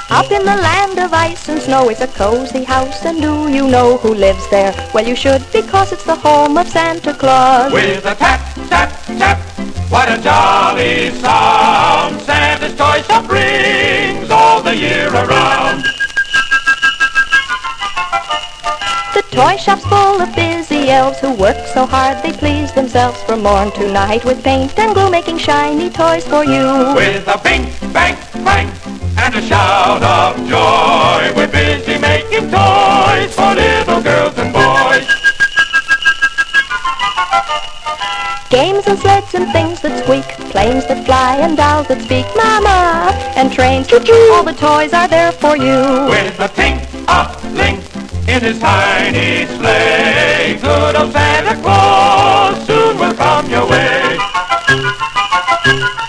Up in the land of ice and snow is a cozy house, and do you know who lives there? Well, you should, because it's the home of Santa Claus. With a tap, tap, tap, what a jolly sound Santa's toy shop brings all the year around. The toy shop's full of busy elves who work so hard they please themselves from morn to night with paint and glue, making shiny toys for you. With a bing, bang, bang, and a shout of joy, we're busy making toys for little girls and boys. Games and sleds and things that squeak, planes that fly and dolls that speak, mama, and trains, choo-choo, all the toys are there for you. With a ting-a-ling in his tiny sleigh, good old Santa Claus soon will come your way.